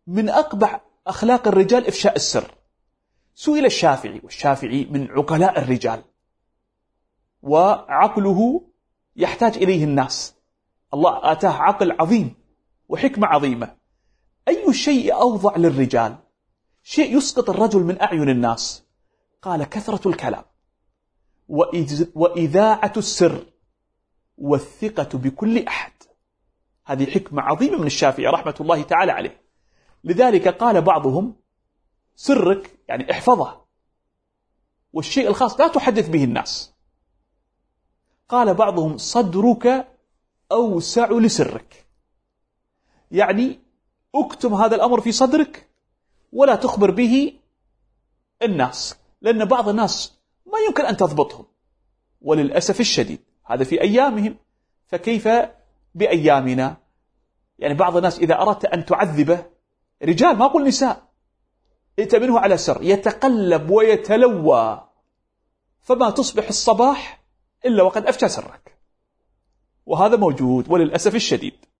من أقبح أخلاق الرجال إفشاء السر. سئل الشافعي، والشافعي من عقلاء الرجال وعقله يحتاج إليه الناس، الله آتاه عقل عظيم وحكمة عظيمة، أي شيء أوضع للرجال، شيء يسقط الرجل من أعين الناس؟ قال: كثرة الكلام وإذاعة السر والثقة بكل أحد. هذه حكمة عظيمة من الشافعي رحمة الله تعالى عليه. لذلك قال بعضهم: سرك يعني احفظه، والشيء الخاص لا تحدث به الناس. قال بعضهم: صدرك أوسع لسرك، يعني اكتم هذا الأمر في صدرك ولا تخبر به الناس، لأن بعض الناس ما يمكن أن تضبطهم، وللأسف الشديد هذا في أيامهم، فكيف بأيامنا؟ يعني بعض الناس إذا أردت أن تعذبه، رجال ما أقول نساء، ائتمنه على سر، يتقلب ويتلوى، فما تصبح الصباح إلا وقد أفشى سرك، وهذا موجود وللأسف الشديد.